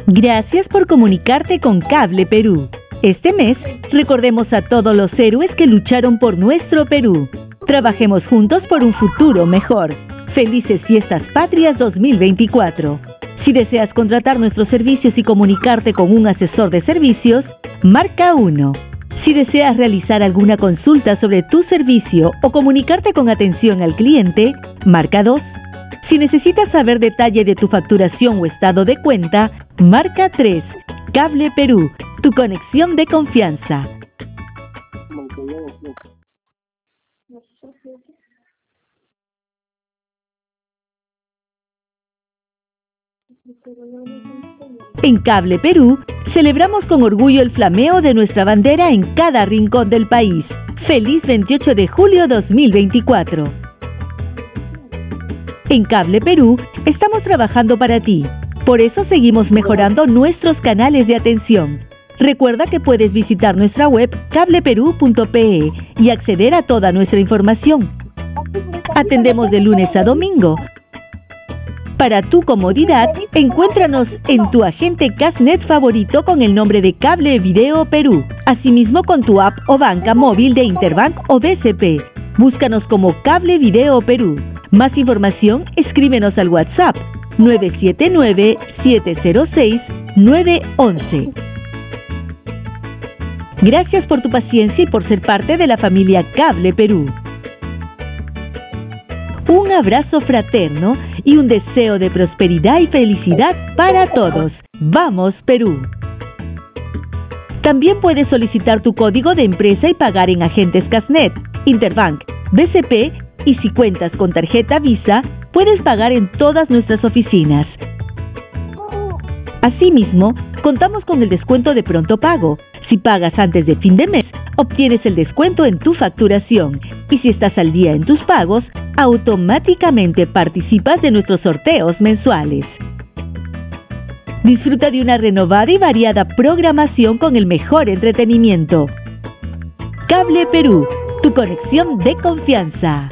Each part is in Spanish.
Gracias por comunicarte con Cable Perú. Este mes, recordemos a todos los héroes que lucharon por nuestro Perú. Trabajemos juntos por un futuro mejor. Felices Fiestas Patrias 2024. Si deseas contratar nuestros servicios y comunicarte con un asesor de servicios, marca 1. Si deseas realizar alguna consulta sobre tu servicio o comunicarte con atención al cliente, marca 2. Si necesitas saber detalle de tu facturación o estado de cuenta, marca 3. Cable Perú, tu conexión de confianza. En Cable Perú, celebramos con orgullo el flameo de nuestra bandera en cada rincón del país. ¡Feliz 28 de julio 2024! En Cable Perú, estamos trabajando para ti. Por eso seguimos mejorando nuestros canales de atención. Recuerda que puedes visitar nuestra web cableperú.pe y acceder a toda nuestra información. Atendemos de lunes a domingo. Para tu comodidad, encuéntranos en tu agente Casnet favorito con el nombre de Cable Video Perú. Asimismo con tu app o banca móvil de Interbank o BCP. Búscanos como Cable Video Perú. Más información, escríbenos al WhatsApp 979-706-911. Gracias por tu paciencia y por ser parte de la familia Cable Perú. Un abrazo fraterno y un deseo de prosperidad y felicidad para todos. ¡Vamos, Perú! También puedes solicitar tu código de empresa y pagar en agentes Casnet, Interbank, BCP y si cuentas con tarjeta Visa, puedes pagar en todas nuestras oficinas. Asimismo, contamos con el descuento de pronto pago. Si pagas antes de fin de mes, obtienes el descuento en tu facturación. Y si estás al día en tus pagos, automáticamente participas de nuestros sorteos mensuales. Disfruta de una renovada y variada programación con el mejor entretenimiento. Cable Perú, tu conexión de confianza.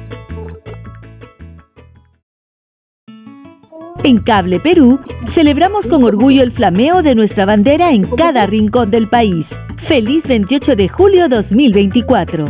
En Cable Perú, celebramos con orgullo el flameo de nuestra bandera en cada rincón del país. ¡Feliz 28 de julio 2024!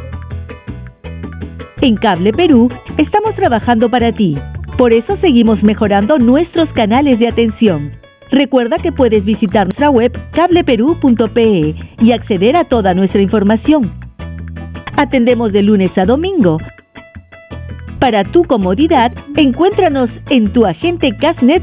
En Cable Perú, estamos trabajando para ti. Por eso seguimos mejorando nuestros canales de atención. Recuerda que puedes visitar nuestra web cableperú.pe y acceder a toda nuestra información. Atendemos de lunes a domingo. Para tu comodidad, encuéntranos en tu agente Casnet